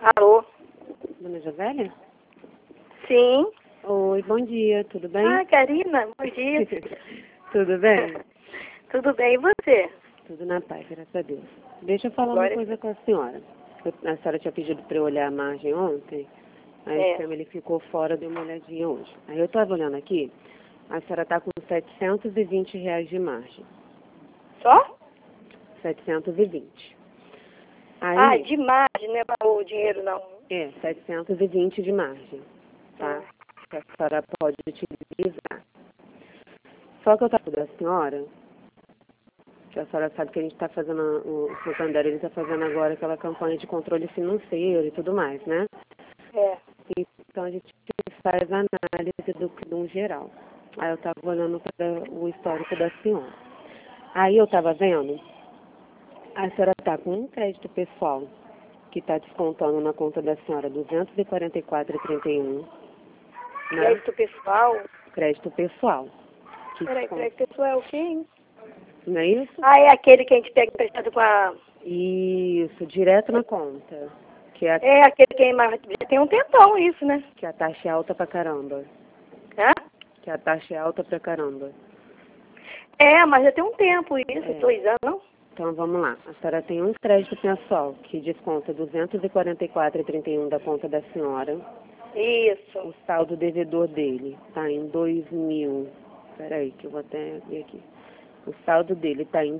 Alô? Dona Josélia? Sim. Oi, bom dia, tudo bem? Ah, Karina, bom dia. Tudo bem? Tudo bem, e você? Tudo na paz, graças a Deus. Deixa eu falar Glória uma coisa com a senhora. A senhora tinha pedido para eu olhar a margem ontem, aí o sistema ele ficou fora, deu uma olhadinha hoje. Aí eu estava olhando aqui, a senhora está com R$ 720 de margem. Só? 720. Aí, Ah, de margem, não é o dinheiro, não. 720 de margem, tá? Que a senhora pode utilizar. Só que eu estava falando da senhora, que a senhora sabe que a gente está fazendo, o Santander, ele está fazendo agora aquela campanha de controle financeiro e tudo mais, né? É. Então a gente faz análise do geral. Aí eu estava olhando para o histórico da senhora. Aí eu estava vendo, a senhora está com um crédito pessoal que está descontando na conta da senhora 244,31. Né? Crédito pessoal? Crédito pessoal. Peraí, crédito pessoal é o quê, hein? Não é isso? Ah, é aquele que a gente pega emprestado com a... Isso, direto na conta. Que é, É aquele que já tem um tempão isso, né? que a taxa é alta pra caramba. Hã? Que a taxa é alta pra caramba. É, mas já tem um tempo isso, É. 2 anos, não? Então vamos lá. A senhora tem um crédito pessoal que desconta 244,31 da conta da senhora. Isso. O saldo devedor dele está em 2.000. Peraí, que eu vou até ver aqui. O saldo dele está em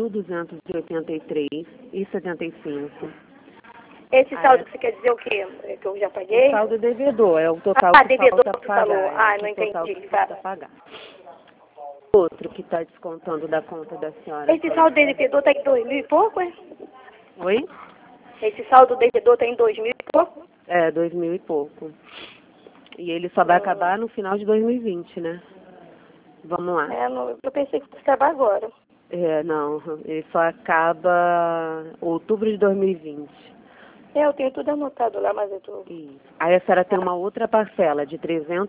2.283,75. Esse saldo que você quer dizer o quê? É que eu já paguei? O saldo devedor é o total que devedor falta que você pagar. falou. Ah, não O total entendi. que falta pagar. Outro que está descontando da conta da senhora. Esse saldo devedor tá em 2.000 e pouco, é? Oi? Esse saldo devedor tá em 2.000 e pouco? 2.000 e pouco. E ele só vai acabar no final de 2020, né? Vamos lá. Eu pensei que fosse acabar agora. Não, ele só acaba outubro de 2020. Eu tenho tudo anotado lá, mas eu tô... Isso. Aí a senhora tem uma outra parcela de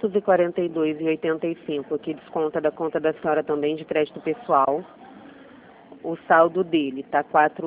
342,85 que desconta da conta da senhora também de crédito pessoal. O saldo dele está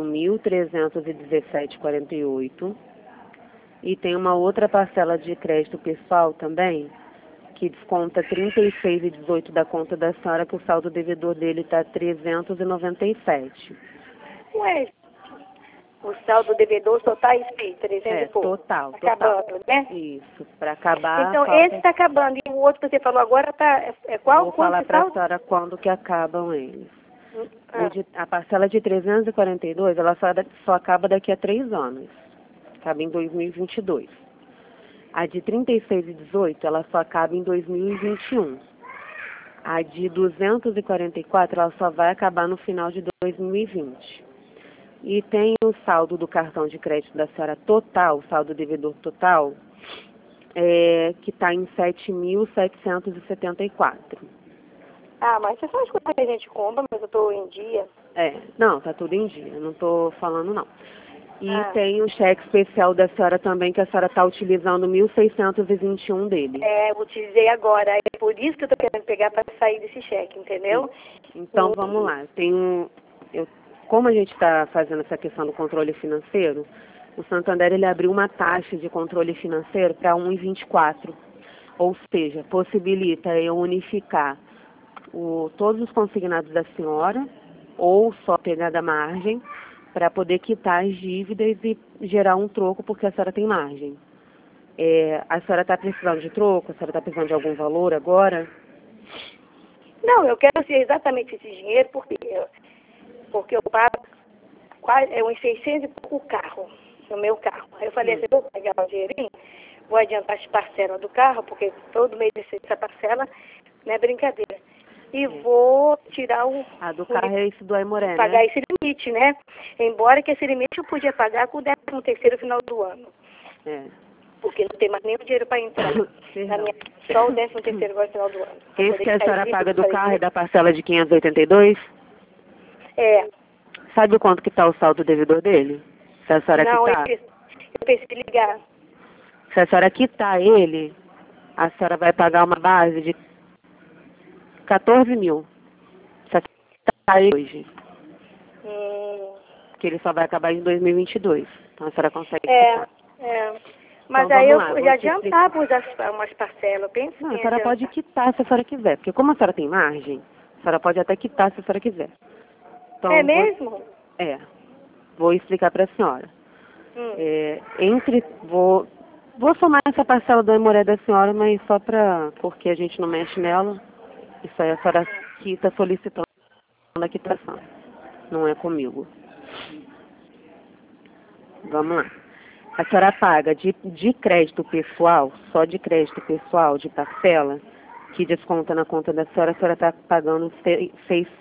4.317,48. E tem uma outra parcela de crédito pessoal também, que desconta 36,18 da conta da senhora, que o saldo devedor dele está 397. Ué, o saldo devedor só tá isso aí, 300 e pouco. Total. Acabando, né? Isso, para acabar. Então, esse tá acabando. E o outro que você falou agora tá... É qual? Vou Quanto falar esse para a saldo? senhora quando que acabam eles. Ah, A parcela de 342, ela só acaba daqui a 3 anos. Acaba em 2022. A de 36,18, ela só acaba em 2021. A de 244, ela só vai acabar no final de 2020. E tem o saldo do cartão de crédito da senhora total, o saldo devedor total, que está em 7.774. mas essas são as coisas que a gente compra, mas eu tô em dia. Não, tá tudo em dia, não tô falando não. E Ah. tem o cheque especial da senhora também, que a senhora está utilizando 1.621 dele. Eu utilizei agora. É por isso que eu tô querendo pegar para sair desse cheque, entendeu? Então vamos lá. Como a gente está fazendo essa questão do controle financeiro, o Santander ele abriu uma taxa de controle financeiro para 1,24. Ou seja, possibilita eu unificar todos os consignados da senhora, ou só pegar da margem, para poder quitar as dívidas e gerar um troco, porque a senhora tem margem. A senhora está precisando de troco? A senhora está precisando de algum valor agora? Não, eu quero ser exatamente esse dinheiro, porque eu pago quase uns 600 e pouco o carro, no meu carro. Aí eu falei assim, vou pegar o dinheirinho, vou adiantar as parcelas do carro, porque todo mês essa parcela não é brincadeira. E vou tirar A do carro é esse do Aimoré, pagar né? esse limite, né? Embora que esse limite eu podia pagar com o 13º final do ano. Porque não tem mais nenhum dinheiro para entrar. Só o 13º agora no final do ano. Esse que a senhora paga do carro é da parcela de 582? Sabe quanto que está o saldo devedor dele? Se a senhora quitar? Eu pensei em ligar. Se a senhora quitar ele, a senhora vai pagar uma base de 14 mil. Se a senhora quitar ele hoje. Que ele só vai acabar em 2022. Então a senhora consegue quitar. É. Mas Então, aí vamos eu lá, já vou te explicar. adiantava umas parcelas, eu penso Não, a em senhora pode adiantar. quitar se a senhora quiser, porque como a senhora tem margem, a senhora pode até quitar se a senhora quiser. É Então, mesmo? vou explicar para a senhora. Hum. Vou somar essa parcela da memória da senhora, mas só porque a gente não mexe nela. Isso aí a senhora quita solicitando a quitação. Não é comigo. Vamos lá. A senhora paga de crédito pessoal, só de crédito pessoal, de parcela, que desconta na conta da senhora, a senhora está pagando R$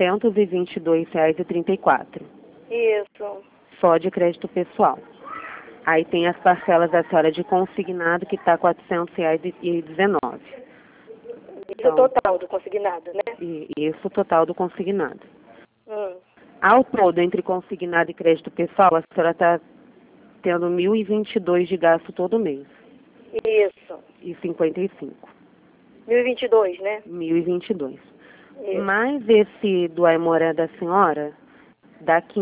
622,34. Isso. Só de crédito pessoal. Aí tem as parcelas da senhora de consignado, que está R$ 400,19. Isso é o total do consignado, né? Isso o total do consignado. Hum. Ao todo, entre consignado e crédito pessoal, a senhora está tendo R$ 1.022 de gasto todo mês. Isso. E 55. 1022, né? 1.022. Isso. Mais esse do Aimoré da senhora, dá R$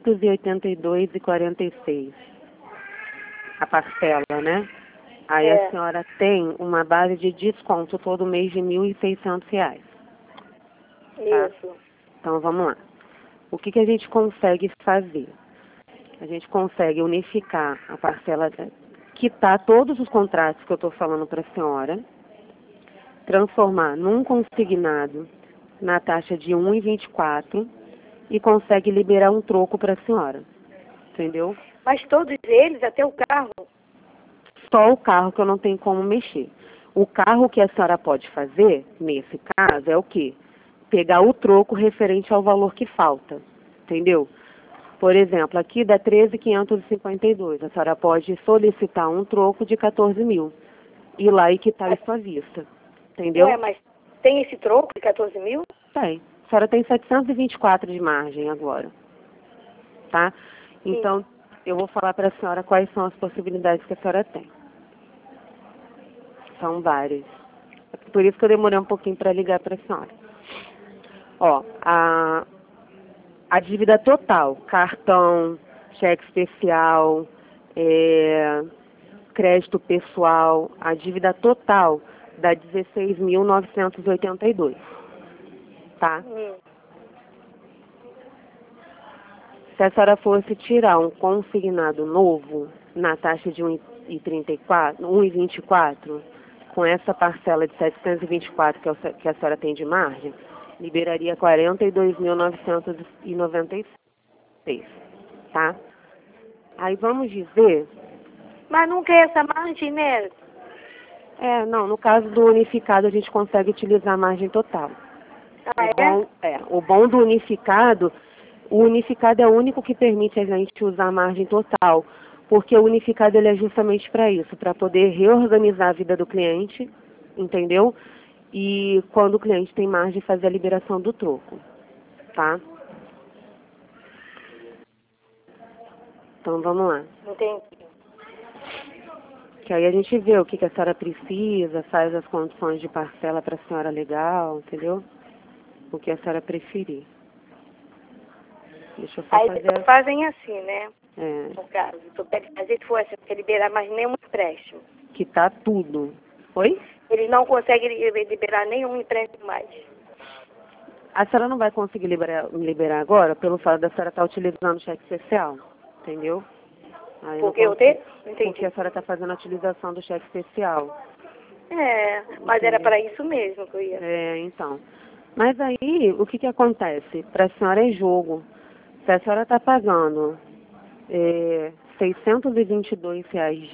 582,46. A parcela, né? Aí a senhora tem uma base de desconto todo mês de R$ 1.600. Tá? Isso. Então vamos lá. O que a gente consegue fazer? A gente consegue unificar a parcela, quitar todos os contratos que eu estou falando para a senhora, transformar num consignado na taxa de 1,24 e consegue liberar um troco para a senhora. Entendeu? Mas todos eles, até o carro? Só o carro que eu não tenho como mexer. O carro que a senhora pode fazer, nesse caso, é o quê? Pegar o troco referente ao valor que falta. Entendeu? Por exemplo, aqui dá 13.552. A senhora pode solicitar um troco de 14 mil. Ir lá e quitar isso à vista. Entendeu? Ué, mas tem esse troco de 14 mil? Tem. A senhora tem 724 de margem agora. Tá? Então, eu vou falar para a senhora quais são as possibilidades que a senhora tem. São várias. Por isso que eu demorei um pouquinho para ligar para a senhora. Ó, a dívida total, cartão, cheque especial, crédito pessoal, a dívida total dá 16.982, tá? Se a senhora fosse tirar um consignado novo na taxa de 1,24, com essa parcela de 724 que a senhora tem de margem, liberaria 42.996, tá? Aí vamos dizer... Mas nunca é essa margem, né? Não, no caso do unificado a gente consegue utilizar a margem total. Ah, O bom do unificado, o unificado é o único que permite a gente usar a margem total, porque o unificado ele é justamente para isso, para poder reorganizar a vida do cliente, entendeu? E quando o cliente tem margem, fazer a liberação do troco, tá? Então vamos lá. Entendi. Que aí a gente vê o que a senhora precisa, faz as condições de parcela para a senhora legal, entendeu? O que a senhora preferir. Deixa eu só Aí fazer... fazem assim, né? É, No caso, tu pede fazer se for quer liberar mais nenhum empréstimo. quitar tudo. Oi? Eles não conseguem liberar nenhum empréstimo mais. A senhora não vai conseguir liberar agora pelo fato da senhora estar utilizando o cheque especial, entendeu? Aí Porque eu tenho? Porque Entendi. a senhora está fazendo a utilização do cheque especial. Mas era para isso mesmo que eu ia. Então. Mas aí, o que acontece? Para a senhora é jogo. Se a senhora está pagando R$ 622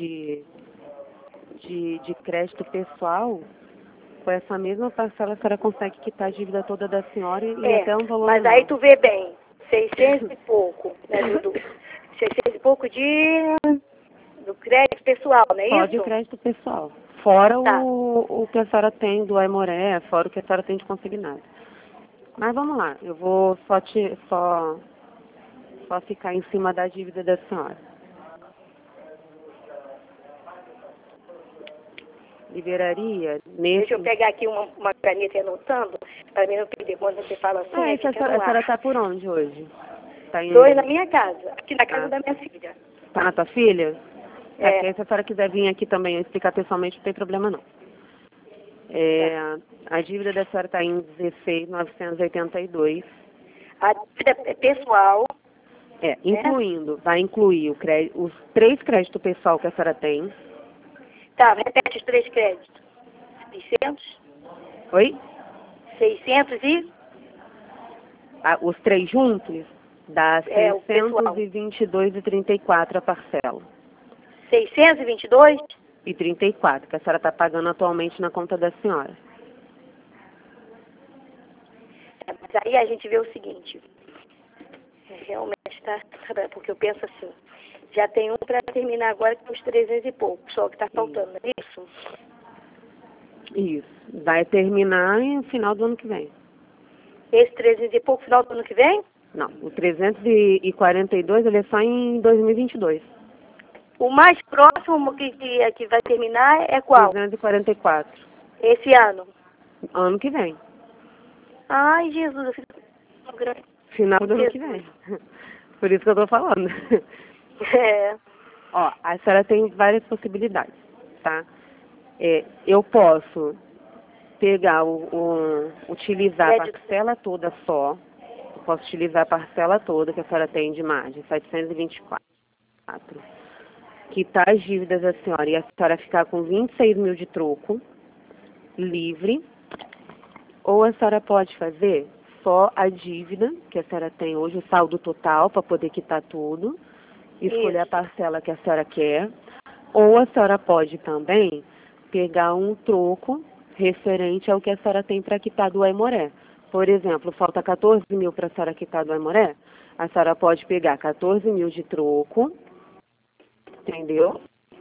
de crédito pessoal, com essa mesma parcela a senhora consegue quitar a dívida toda da senhora e até um valor mas menor. aí tu vê bem, 600 e pouco, né, 600 e pouco do crédito pessoal, não é Só isso? de crédito pessoal. Fora Tá. o que a senhora tem do Aimoré, fora o que a senhora tem de consignado. Mas vamos lá, eu vou só ficar em cima da dívida da senhora. Liberaria nesse... Deixa eu pegar aqui uma caneta anotando, para mim não perder. Quando você fala assim, a fica no senhora ar. está por onde hoje? Tá em... 2 na minha casa, aqui na casa da minha filha. Tá na tua filha? Porque se a senhora quiser vir aqui também explicar pessoalmente, não tem problema não. A dívida da senhora está em 16.982. A dívida pessoal. Incluindo, vai incluir os 3 créditos pessoal que a senhora tem. Tá, repete os 3 créditos. 600? Oi? 600 e? Os 3 juntos dá O pessoal. 622,34 a parcela. 622? E 34, que a senhora está pagando atualmente na conta da senhora. Mas aí a gente vê o seguinte, realmente está, porque eu penso assim, já tem um para terminar agora com os 300 e pouco, só que está faltando, não é isso? Isso. Vai terminar no final do ano que vem. Esse 300 e pouco, final do ano que vem? Não, o 342 ele é só em 2022. O mais próximo que vai terminar é qual? 344. Esse ano. Ano que vem. Ai, Jesus, eu fico grande. Final do ano que vem. Por isso que eu estou falando. Ó, a senhora tem várias possibilidades, tá? Eu posso pegar utilizar a parcela toda só. Eu posso utilizar a parcela toda que a senhora tem de margem, 724. Quitar as dívidas da senhora e a senhora ficar com 26 mil de troco, livre. Ou a senhora pode fazer só a dívida que a senhora tem hoje, o saldo total, para poder quitar tudo, escolher a parcela que a senhora quer. Ou a senhora pode também pegar um troco referente ao que a senhora tem para quitar do Aimoré. Por exemplo, falta 14 mil para a senhora quitar do Aimoré, a senhora pode pegar 14 mil de troco, entendeu?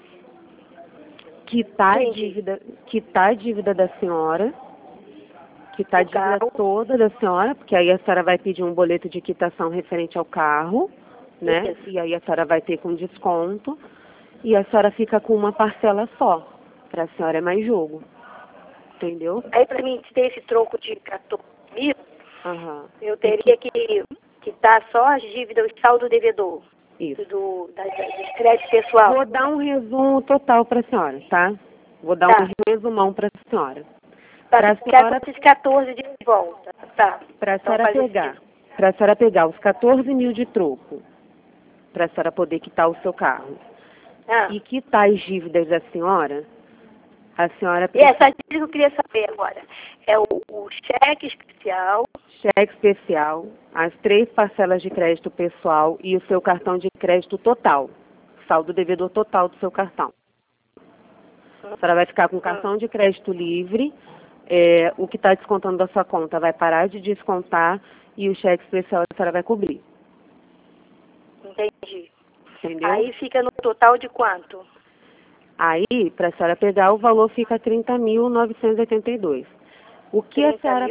Quitar a dívida da senhora, quitar a dívida toda da senhora, porque aí a senhora vai pedir um boleto de quitação referente ao carro, né? Isso. E aí a senhora vai ter com desconto, e a senhora fica com uma parcela só. Para a senhora é mais jogo. Entendeu? Aí para mim ter esse troco de 14 mil, eu teria que quitar só as dívidas, o saldo devedor. Isso. Do crédito pessoal. Vou dar um resumo total para a senhora, tá? Vou dar um resumão para a senhora. Para a senhora esses 14 de volta. Tá. Para a senhora pegar os 14 mil de troco, para a senhora poder quitar o seu carro. E quitar as dívidas da senhora, a senhora... E essa dívida que eu queria saber agora, é o cheque especial... Cheque especial, as 3 parcelas de crédito pessoal e o seu cartão de crédito total. Saldo devedor total do seu cartão. A senhora vai ficar com cartão de crédito livre, o que está descontando da sua conta vai parar de descontar e o cheque especial a senhora vai cobrir. Entendi. Entendeu? Aí fica no total de quanto? Aí, para a senhora pegar, o valor fica 30.982. O que a senhora...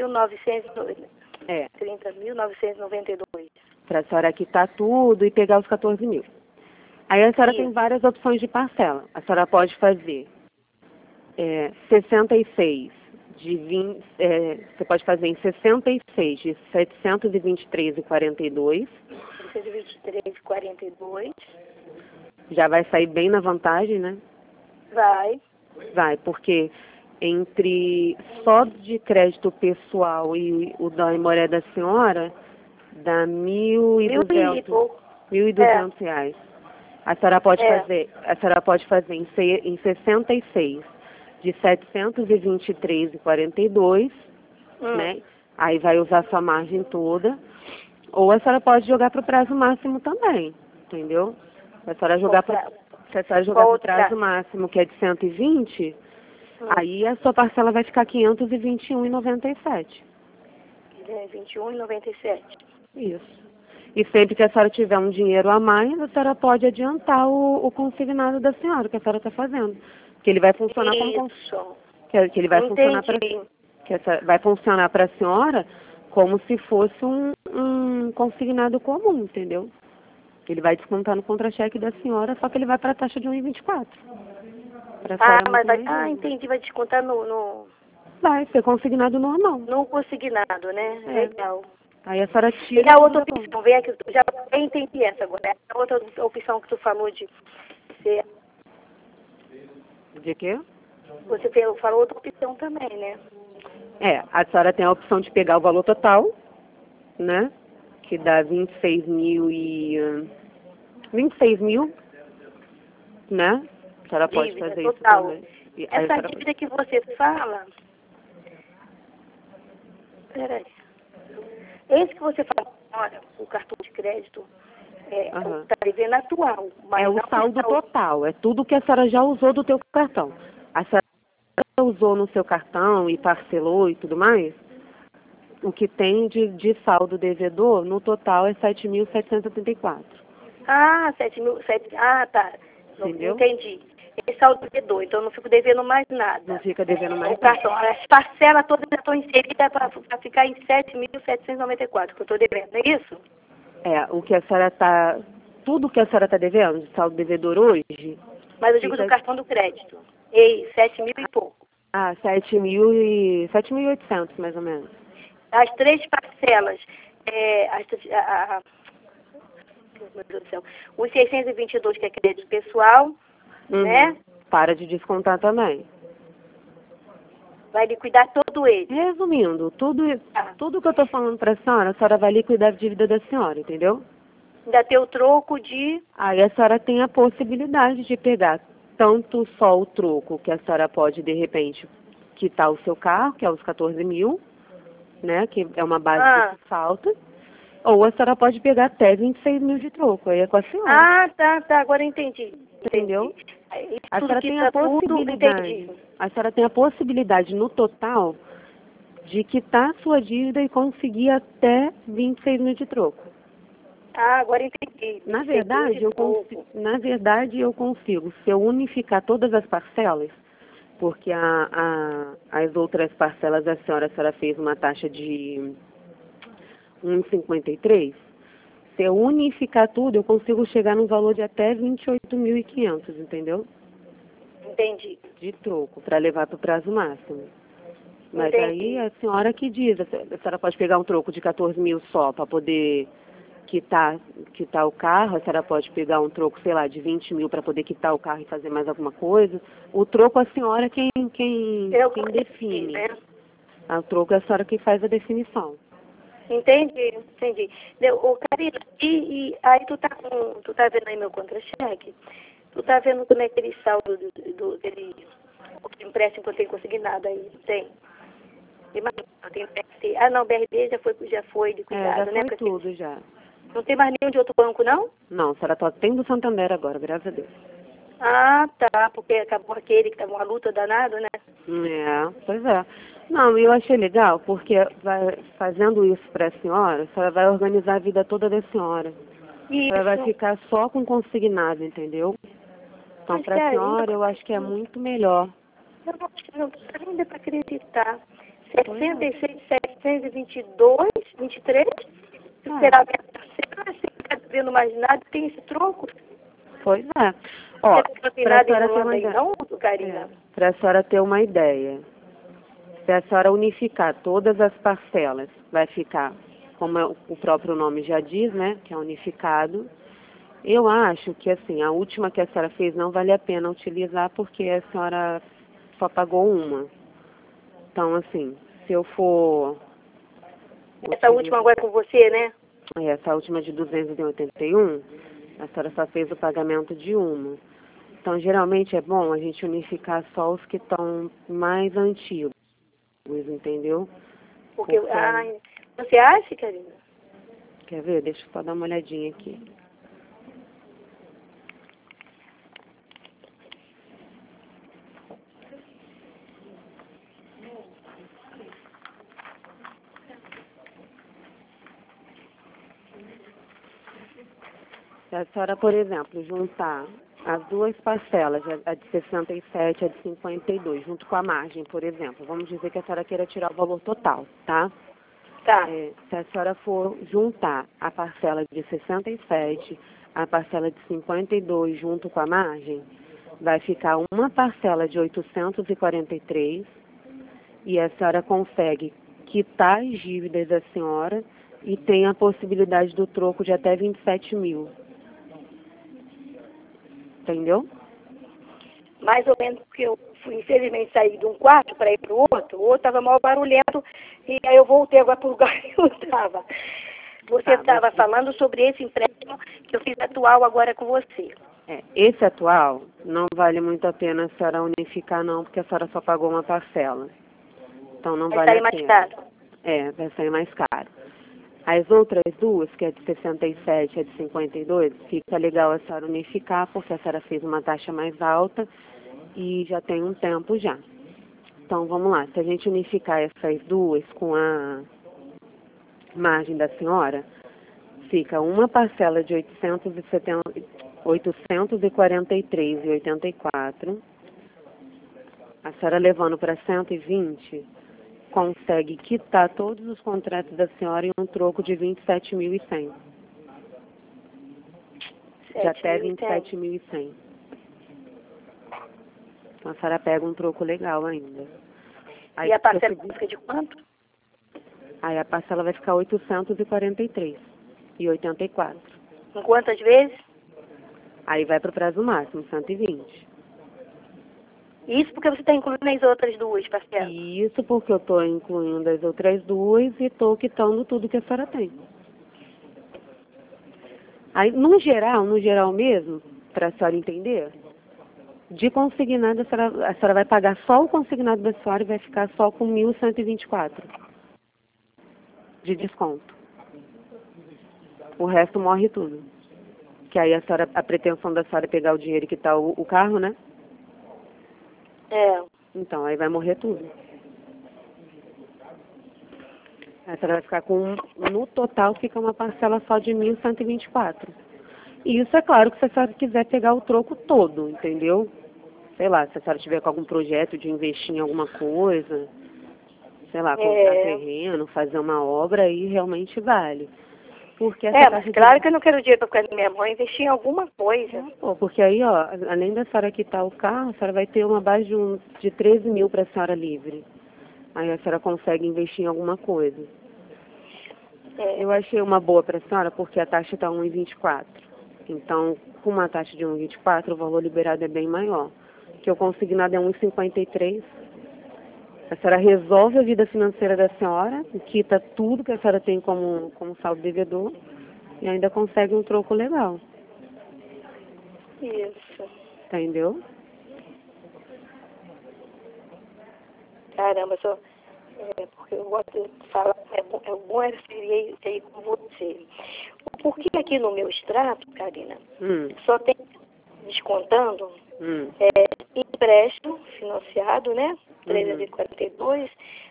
30.992. Para a senhora quitar tudo e pegar os 14 mil. Aí a senhora tem várias opções de parcela. A senhora pode fazer 66 de 20... você pode fazer em 66 de 723,42. 723,42. Já vai sair bem na vantagem, né? Vai, porque entre só de crédito pessoal e o da Aimoré da senhora, dá 1.200 reais. A senhora pode fazer em 66 de 723,42, né? Aí vai usar sua margem toda. Ou a senhora pode jogar para o prazo máximo também, entendeu? A senhora jogar para o prazo máximo, que é de 120, aí a sua parcela vai ficar 521,97. 21,97. Isso. E sempre que a senhora tiver um dinheiro a mais, a senhora pode adiantar o consignado da senhora, que a senhora está fazendo. Que ele vai funcionar como... Que ele vai funcionar vai funcionar para a senhora como se fosse um consignado comum, entendeu? Ele vai descontar no contra-cheque da senhora, só que ele vai para a taxa de 1,24. Mas entendi, vai descontar no... Vai ser consignado normal. No consignado, né? Legal. Aí a senhora tira... E a outra opção, vem aqui, já entendi essa agora. A outra opção que tu falou de ser De quê? Você falou outra opção também, né? A senhora tem a opção de pegar o valor total, né? Que dá 26 mil, né? A senhora pode Dívida fazer isso total. também. E aí a Essa senhora dívida que você fala... Peraí. Esse que você fala agora, o cartão de crédito, está devendo atual. Mas é o não saldo total, é tudo que a senhora já usou do teu cartão. A senhora usou no seu cartão e parcelou e tudo mais, o que tem de saldo devedor, no total é 7.774. Ah, 7.000, tá. Entendeu? Entendi. Esse saldo devedor, então eu não fico devendo mais nada. Não fica devendo mais O cartão, as parcelas todas já estão inseridas para ficar em 7.794, que eu estou devendo, não é isso? O que a senhora está... Tudo que a senhora está devendo, de saldo devedor hoje... Mas eu digo do cartão do crédito. Ei, 7.000 e pouco. 7.800, mais ou menos. As 3 parcelas, meu Deus do céu, os 622 que é crédito pessoal, né? Para de descontar também. Vai liquidar todo ele. Resumindo, tudo que eu estou falando para a senhora vai liquidar a dívida da senhora, entendeu? Ainda tem o troco de... Aí a senhora tem a possibilidade de pegar tanto só o troco, que a senhora pode, de repente, quitar o seu carro, que é os 14 mil, né, que é uma base que falta, ou a senhora pode pegar até 26 mil de troco, aí é com a senhora. Tá, agora eu entendi. Entendeu? A Tudo senhora que tem tá a possibilidade, a senhora tem a possibilidade no total de quitar a sua dívida e conseguir até 26 mil de troco. Agora entendi. Na verdade, eu consigo, se eu unificar todas as parcelas, porque as outras parcelas a senhora fez uma taxa de 1,53, se eu unificar tudo, eu consigo chegar num valor de até 28.500, entendeu? Entendi. De troco, para levar para o prazo máximo. Mas Entendi. aí a senhora que diz, a senhora pode pegar um troco de 14 mil só para poder quitar o carro, a senhora pode pegar um troco, sei lá, de 20 mil para poder quitar o carro e fazer mais alguma coisa. O troco a senhora quem define. Né? O troco é a senhora que faz a definição. Entendi. Ô, Karina, e aí tu tá vendo aí meu contra-cheque? Tu tá vendo como é aquele saldo dele, o empréstimo que eu tenho consignado aí? Tem? Imagina, eu tenho PST. Não, o BRB já foi liquidado, já né? foi tudo já. Não tem mais nenhum de outro banco, não? Não, a senhora tem do Santander agora, graças a Deus. Tá, porque acabou aquele que estava uma luta danada, né? Pois é. Não, eu achei legal, porque fazendo isso para a senhora vai organizar a vida toda da senhora. Isso. Ela vai ficar só com consignado, entendeu? Então, para a senhora, eu acho que é muito melhor. Não tô ainda para acreditar. 66.722, 23? Será que você não está vendo mais nada? Tem esse troco? Pois é. Ó, para a senhora ter uma ideia. Não, Karina? Para a senhora ter uma ideia. Se a senhora unificar todas as parcelas, vai ficar, como o próprio nome já diz, né, que é unificado. Eu acho que, assim, a última que a senhora fez não vale a pena utilizar porque a senhora só pagou uma. Então, assim, se eu for... Essa última agora é com você, né? Essa última de 281, a senhora só fez o pagamento de uma. Então, geralmente é bom a gente unificar só os que estão mais antigos, entendeu? Porque você acha, Karina? Quer ver? Deixa eu só dar uma olhadinha aqui. Se a senhora, por exemplo, juntar as duas parcelas, a de 67 e a de 52, junto com a margem, por exemplo, vamos dizer que a senhora queira tirar o valor total, tá? Tá. Se a senhora for juntar a parcela de 67, a parcela de 52 junto com a margem, vai ficar uma parcela de 843 e a senhora consegue quitar as dívidas da senhora e tem a possibilidade do troco de até 27 mil. Entendeu? mais ou menos porque eu fui, infelizmente, sair de um quarto para ir para o outro estava mal barulhento, e aí eu voltei agora para o lugar que eu estava. Você estava falando sobre esse empréstimo que eu fiz atual agora com você. Esse atual não vale muito a pena a senhora unificar não, porque a senhora só pagou uma parcela. Então não vale a pena. Vai sair mais caro. Vai sair mais caro. As outras duas, que é de 67 e a de 52, fica legal a senhora unificar, porque a senhora fez uma taxa mais alta e já tem um tempo já. Então vamos lá, se a gente unificar essas duas com a margem da senhora, fica uma parcela de 843,84. A senhora levando para 120, consegue quitar todos os contratos da senhora em um troco de 27.100. De até 27.100. Então a senhora pega um troco legal ainda. Aí e a parcela fica de quanto? Aí a parcela vai ficar 843,84. Em quantas vezes? Aí vai para o prazo máximo, 120. Isso porque você está incluindo as outras duas parcelas? Isso porque eu estou incluindo as outras duas e estou quitando tudo que a senhora tem. Aí, no geral mesmo, para a senhora entender, de consignado a senhora vai pagar só o consignado da senhora e vai ficar só com 1.124 de desconto. O resto morre tudo. Que aí a pretensão da senhora é pegar o dinheiro que está o carro, né? Então, aí vai morrer tudo. Aí a senhora vai ficar com, no total, fica uma parcela só de 1.124. E isso é claro que se a senhora quiser pegar o troco todo, entendeu? Sei lá, se a senhora tiver com algum projeto de investir em alguma coisa, sei lá, comprar terreno, fazer uma obra, aí realmente vale. Porque essa mas claro que eu não quero dinheiro para ficar na minha mão, investir em alguma coisa. Porque aí, ó, além da senhora quitar o carro, a senhora vai ter uma base de 13 mil para a senhora livre. Aí a senhora consegue investir em alguma coisa. Eu achei uma boa para a senhora porque a taxa está 1,24. Então, com uma taxa de 1,24, o valor liberado é bem maior. Que o consignado é 1,53. A senhora resolve a vida financeira da senhora, quita tudo que a senhora tem como saldo devedor e ainda consegue um troco legal. Isso. Entendeu? Caramba, porque eu gosto de falar, é bom ser aí com você. Porque aqui no meu extrato, Karina, só tem descontando empréstimo financiado, né? 342,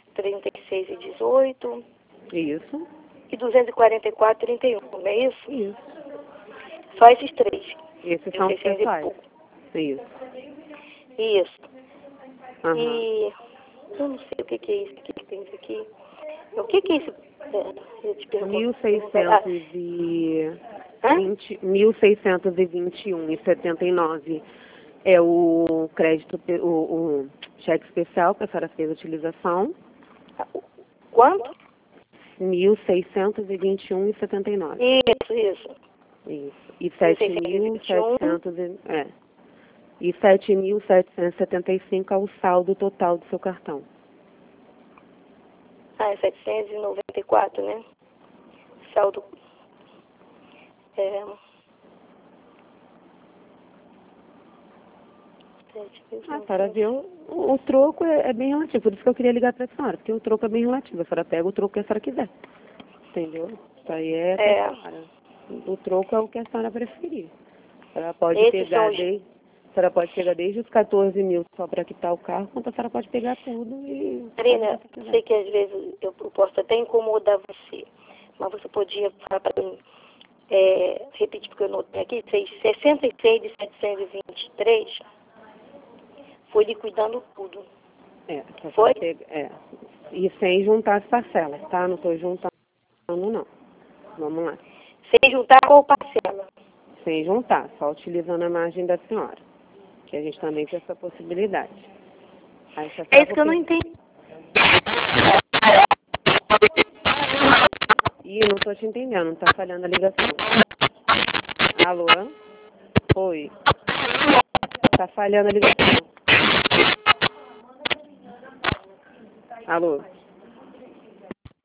36,18. Isso. E 244,31, não é isso? Isso. Só esses três. Esses são os pessoais. Isso. Isso. E eu não sei o que é isso, o que tem isso aqui. O que é isso? Eu te pergunto. 1.621,79 é o crédito, o cheque especial que a senhora fez a utilização. Quanto? 1.621,79. Isso. E 7.700 e 7.775 é o saldo total do seu cartão. É 794, né? Saldo. A senhora viu, o troco é bem relativo, por isso que eu queria ligar para a senhora, porque o troco é bem relativo, a senhora pega o troco que a senhora quiser, entendeu? Isso aí é a senhora. O troco é o que a senhora preferir. A senhora pode pegar desde os 14 mil só para quitar o carro, quanto a senhora pode pegar tudo e... Karina, sei que às vezes eu posso até incomodar você, mas você podia falar para mim, repetir porque eu notei aqui, 66 de 723, foi liquidando tudo. Foi? E sem juntar as parcelas, tá? Não estou juntando, não. Vamos lá. Sem juntar qual parcela? Sem juntar, só utilizando a margem da senhora. Que a gente também tem essa possibilidade. Aí, é isso que eu não entendi. Ih, não estou te entendendo, não tá falhando a ligação. Alô? Oi. Tá falhando a ligação. Alô?